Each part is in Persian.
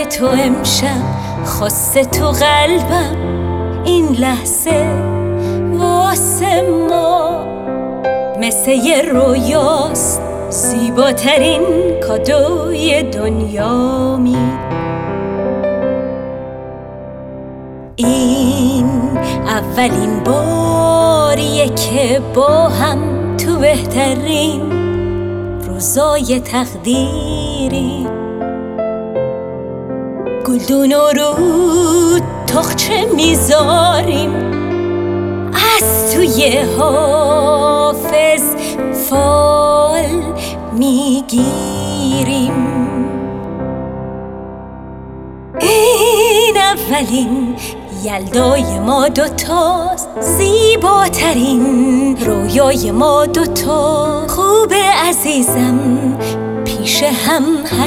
تو امشب خواسته تو قلبم، این لحظه واسه ما مثل یه رویاست، زیباترین کادوی دنیا این اولین باریه که با هم تو بهترین روزای تقدیری گلدون و رود تخچه میذاریم، از توی حافظ فال میگیریم. این اولین یلدای ما دوتاست، زیباترین رویای ما دوتا. خوبه عزیزم پیش هم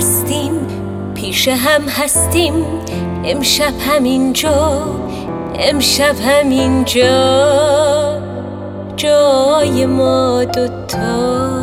هستیم، امشب همینجا جای ما دوتا.